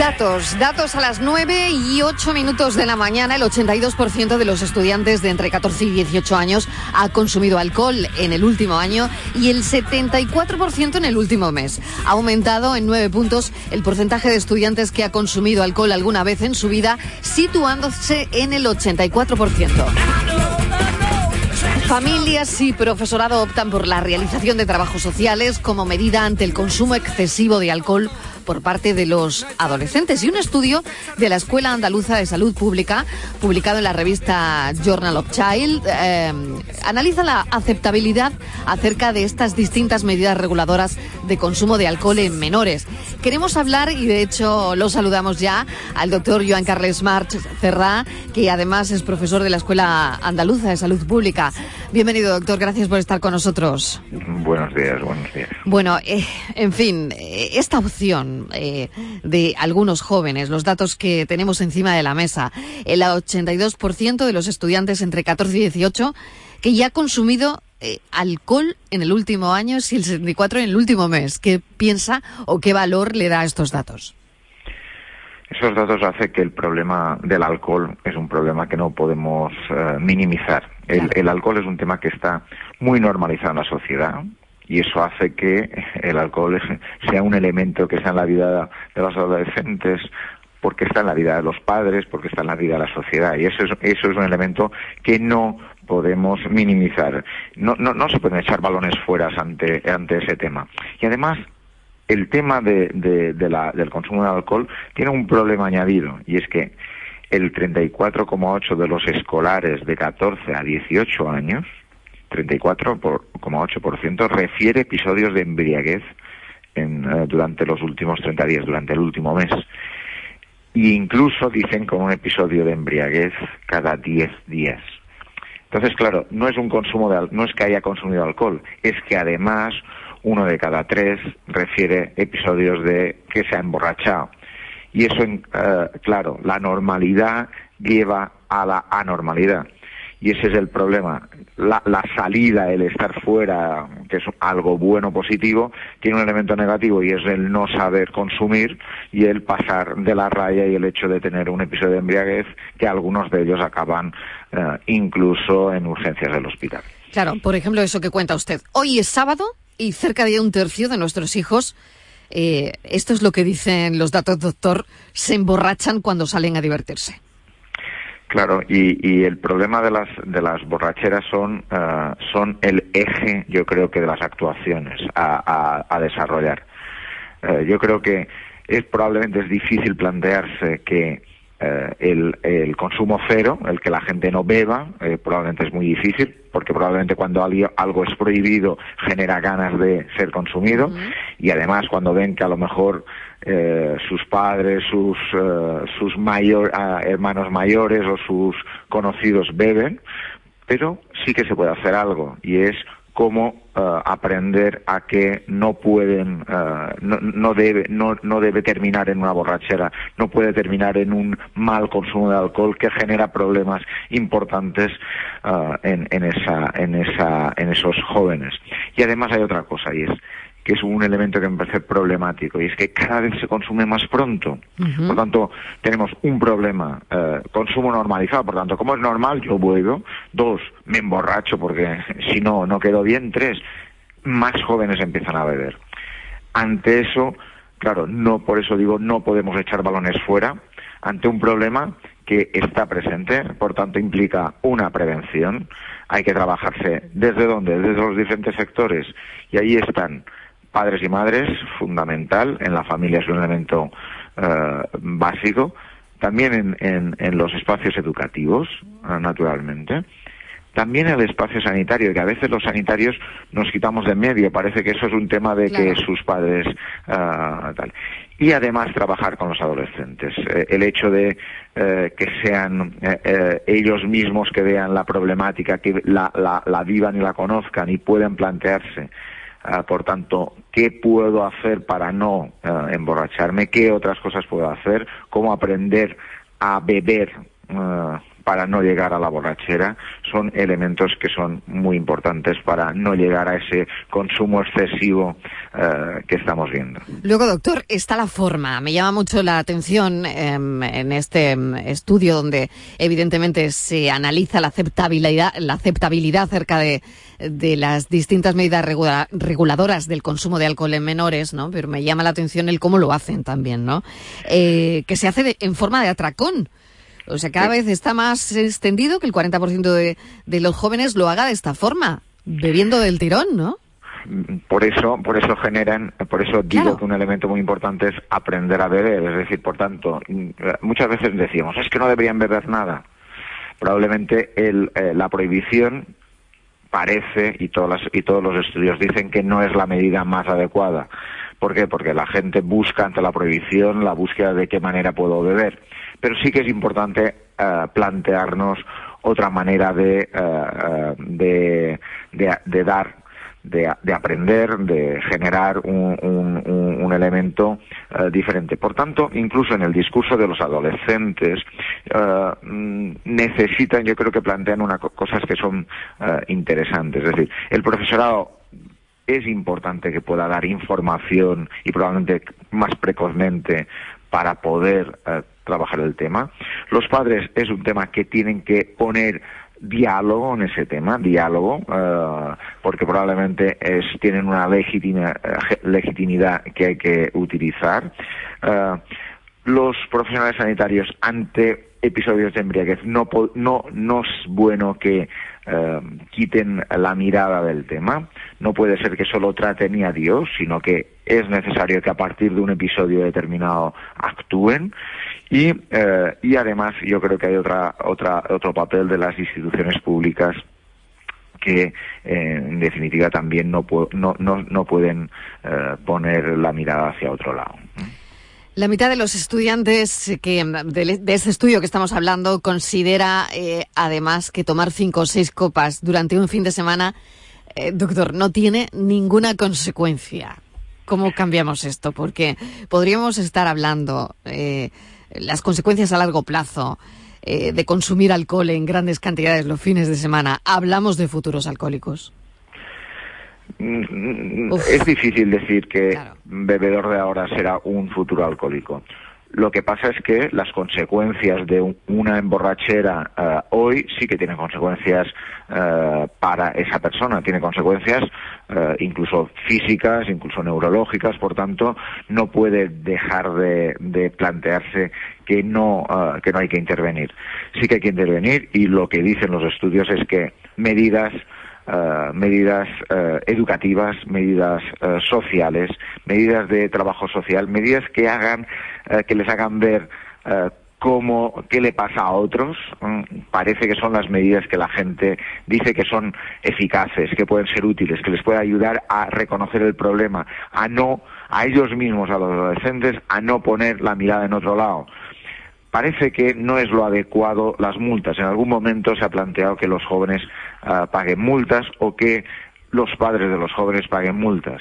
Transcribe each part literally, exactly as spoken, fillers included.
Datos, datos a las nueve y ocho minutos de la mañana. El ochenta y dos por ciento de los estudiantes de entre catorce y dieciocho años ha consumido alcohol en el último año y el setenta y cuatro por ciento en el último mes. Ha aumentado en nueve puntos el porcentaje de estudiantes que ha consumido alcohol alguna vez en su vida, situándose en el ochenta y cuatro por ciento. Familias y profesorado optan por la realización de trabajos sociales como medida ante el consumo excesivo de alcohol por parte de los adolescentes. Y un estudio de la Escuela Andaluza de Salud Pública, publicado en la revista Journal of Child, eh, analiza la aceptabilidad acerca de estas distintas medidas reguladoras de consumo de alcohol en menores. Queremos hablar, y de hecho lo saludamos ya, al doctor Joan Carles March Cerrá, que además es profesor de la Escuela Andaluza de Salud Pública. Bienvenido, doctor, gracias por estar con nosotros. Buenos días, buenos días. Bueno, eh, en fin, eh, esta opción Eh, de algunos jóvenes, los datos que tenemos encima de la mesa, el ochenta y dos por ciento de los estudiantes entre catorce y dieciocho que ya ha consumido eh, alcohol en el último año y el setenta y cuatro por ciento en el último mes. ¿Qué piensa o qué valor le da a estos datos? Esos datos hacen que el problema del alcohol es un problema que no podemos uh, minimizar. El, claro. el alcohol es un tema que está muy normalizado en la sociedad. Y eso hace que el alcohol sea un elemento que está en la vida de los adolescentes, porque está en la vida de los padres, porque está en la vida de la sociedad. Y eso es, eso es un elemento que no podemos minimizar. No, no, no se pueden echar balones fuera ante, ante ese tema. Y además, el tema de, de, de la, del consumo de alcohol tiene un problema añadido, y es que el treinta y cuatro coma ocho por ciento de los escolares de catorce a dieciocho años, treinta y cuatro coma ocho por ciento refiere episodios de embriaguez en, uh, durante los últimos treinta días, durante el último mes. E incluso dicen con un episodio de embriaguez cada diez días. Entonces, claro, no es un consumo de, no es que haya consumido alcohol, es que además uno de cada tres refiere episodios de que se ha emborrachado. Y eso, uh, claro, la normalidad lleva a la anormalidad. Y ese es el problema. La, la salida, el estar fuera, que es algo bueno, positivo, tiene un elemento negativo y es el no saber consumir y el pasar de la raya y el hecho de tener un episodio de embriaguez que algunos de ellos acaban eh, incluso en urgencias del hospital. Claro, por ejemplo, eso que cuenta usted. Hoy es sábado y cerca de un tercio de nuestros hijos, eh, esto es lo que dicen los datos, doctor, se emborrachan cuando salen a divertirse. Claro, y, y el problema de las de las borracheras son uh, son el eje, yo creo que de las actuaciones a, a, a desarrollar. Uh, yo creo que es probablemente es difícil plantearse que uh, el, el consumo cero, el que la gente no beba, eh, probablemente es muy difícil, porque probablemente cuando algo es prohibido genera ganas de ser consumido, uh-huh. Y además cuando ven que a lo mejor Eh, sus padres, sus uh, sus mayor, uh, hermanos mayores o sus conocidos beben, pero sí que se puede hacer algo, y es cómo uh, aprender a que no pueden, uh, no, no debe, no, no debe terminar en una borrachera, no puede terminar en un mal consumo de alcohol que genera problemas importantes uh, en, en esa, en esa, en esos jóvenes. Y además hay otra cosa, y es que es un elemento que me parece problemático, y es que cada vez se consume más pronto. Uh-huh. Por tanto, tenemos un problema, eh, consumo normalizado, por tanto, como es normal, yo bebo. Dos, me emborracho porque si no, no quedo bien. Tres, más jóvenes empiezan a beber. Ante eso, claro, no, por eso digo, no podemos echar balones fuera, ante un problema que está presente, por tanto implica una prevención. Hay que trabajarse desde dónde, desde los diferentes sectores, y ahí están padres y madres, fundamental, en la familia es un elemento uh, básico, también en, en, en los espacios educativos, uh, naturalmente, también el espacio sanitario, que a veces los sanitarios nos quitamos de en medio, parece que eso es un tema de claro. que sus padres uh, tal. Y además trabajar con los adolescentes, eh, el hecho de eh, que sean eh, eh, ellos mismos que vean la problemática, que la, la, la vivan y la conozcan y puedan plantearse. Uh, por tanto, ¿qué puedo hacer para no uh, emborracharme? ¿Qué otras cosas puedo hacer? ¿Cómo aprender a beber uh, para no llegar a la borrachera, son elementos que son muy importantes para no llegar a ese consumo excesivo eh, que estamos viendo. Luego, doctor, está la forma. Me llama mucho la atención eh, en este eh, estudio donde evidentemente se analiza la aceptabilidad, la aceptabilidad acerca de, de las distintas medidas regula- reguladoras del consumo de alcohol en menores, ¿no? Pero me llama la atención el cómo lo hacen también, ¿no? Eh, que se hace de, en forma de atracón. O sea, cada sí. vez está más extendido que el cuarenta por ciento de, de los jóvenes lo haga de esta forma, bebiendo del tirón, ¿no? Por eso, por eso generan, por eso digo Claro. que un elemento muy importante es aprender a beber. Es decir, por tanto, muchas veces decimos, es que no deberían beber nada. Probablemente el, eh, la prohibición parece, y, todas las, y todos los estudios dicen que no es la medida más adecuada. ¿Por qué? Porque la gente busca ante la prohibición la búsqueda de qué manera puedo beber. Pero sí que es importante uh, plantearnos otra manera de, uh, de, de, de dar, de, de aprender, de generar un, un, un, un elemento uh, diferente. Por tanto, incluso en el discurso de los adolescentes, uh, necesitan, yo creo que plantean unas cosas que son uh, interesantes. Es decir, el profesorado es importante que pueda dar información y probablemente más precozmente para poder uh, trabajar el tema. Los padres es un tema que tienen que poner diálogo en ese tema, diálogo, uh, porque probablemente es, tienen una legitima, uh, legitimidad que hay que utilizar. Uh, los profesionales sanitarios ante episodios de embriaguez no, no, no es bueno que uh, quiten la mirada del tema. No puede ser que solo traten y adiós, sino que es necesario que a partir de un episodio determinado actúen. Y, eh, y además yo creo que hay otra, otra, otro papel de las instituciones públicas que eh, en definitiva también no, pu- no, no, no pueden eh, poner la mirada hacia otro lado. La mitad de los estudiantes que de, de este estudio que estamos hablando considera eh, además que tomar cinco o seis copas durante un fin de semana, eh, doctor, no tiene ninguna consecuencia. ¿Cómo cambiamos esto? Porque podríamos estar hablando eh, las consecuencias a largo plazo eh, de consumir alcohol en grandes cantidades los fines de semana. Hablamos de futuros alcohólicos. Uf. Es difícil decir que Claro. bebedor de ahora será un futuro alcohólico. Lo que pasa es que las consecuencias de un, una emborrachera uh, hoy sí que tienen consecuencias uh, para esa persona, tiene consecuencias uh, incluso físicas, incluso neurológicas, por tanto no puede dejar de, de plantearse que no, uh, que no hay que intervenir. Sí que hay que intervenir y lo que dicen los estudios es que medidas Uh, medidas uh, educativas, medidas uh, sociales, medidas de trabajo social, medidas que hagan, uh, que les hagan ver uh, cómo, qué le pasa a otros. Um, parece que son las medidas que la gente dice que son eficaces, que pueden ser útiles, que les puede ayudar a reconocer el problema, a no, a ellos mismos, a los adolescentes, a no poner la mirada en otro lado. Parece que no es lo adecuado las multas. En algún momento se ha planteado que los jóvenes uh, paguen multas o que los padres de los jóvenes paguen multas.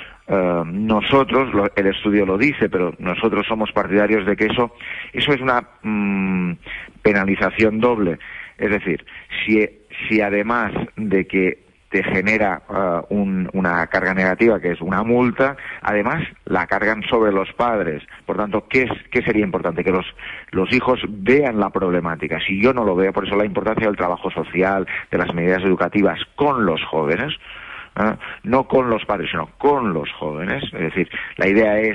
Uh, nosotros, lo, el estudio lo dice, pero nosotros somos partidarios de que eso, eso es una mmm, penalización doble. Es decir, si, si además de que te genera uh, un, una carga negativa, que es una multa, además la cargan sobre los padres. Por tanto, ¿qué, es, qué sería importante? Que los, los hijos vean la problemática. Si yo no lo veo, por eso la importancia del trabajo social, de las medidas educativas con los jóvenes, ¿eh? No con los padres, sino con los jóvenes. Es decir, la idea es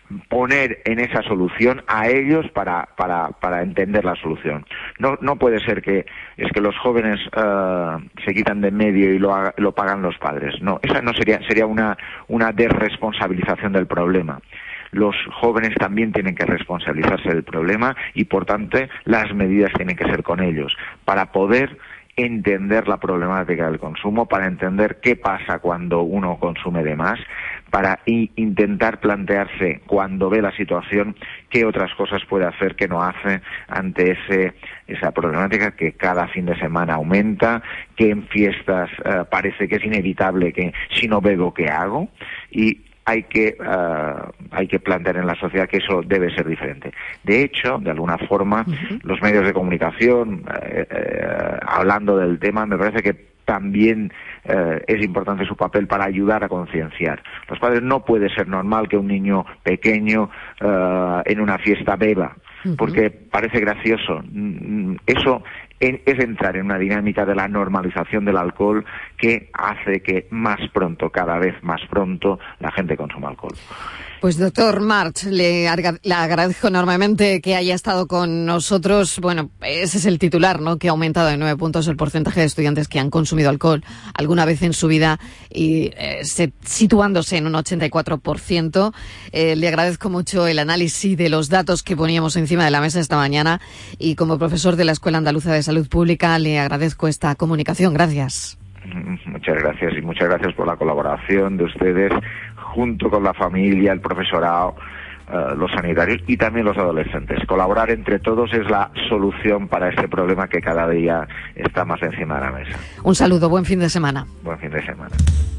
poner en esa solución a ellos para para para entender la solución. No no puede ser que es que los jóvenes uh, se quitan de en medio y lo haga, lo pagan los padres. No, esa no sería sería una una desresponsabilización del problema. Los jóvenes también tienen que responsabilizarse del problema y por tanto las medidas tienen que ser con ellos para poder entender la problemática del consumo, para entender qué pasa cuando uno consume de más, para i- intentar plantearse cuando ve la situación qué otras cosas puede hacer que no hace ante ese esa problemática que cada fin de semana aumenta, que en fiestas uh, parece que es inevitable que si no bebo, ¿qué hago? Y hay que uh, hay que plantear en la sociedad que eso debe ser diferente. De hecho, de alguna forma, uh-huh. los medios de comunicación, eh, eh, hablando del tema, me parece que también eh, es importante su papel para ayudar a concienciar. Los padres, no puede ser normal que un niño pequeño uh, en una fiesta beba, porque parece gracioso. Eso es entrar en una dinámica de la normalización del alcohol que hace que más pronto, cada vez más pronto, la gente consuma alcohol. Pues doctor March, le, le agradezco enormemente que haya estado con nosotros. Bueno, ese es el titular, ¿no? Que ha aumentado en nueve puntos el porcentaje de estudiantes que han consumido alcohol alguna vez en su vida, y eh, se, situándose en un ochenta y cuatro por ciento. Eh, le agradezco mucho el análisis de los datos que poníamos encima de la mesa esta mañana, y como profesor de la Escuela Andaluza de Salud Pública le agradezco esta comunicación. Gracias. Muchas gracias, y muchas gracias por la colaboración de ustedes junto con la familia, el profesorado, uh, los sanitarios y también los adolescentes. Colaborar entre todos es la solución para este problema que cada día está más encima de la mesa. Un saludo, buen fin de semana. Buen fin de semana.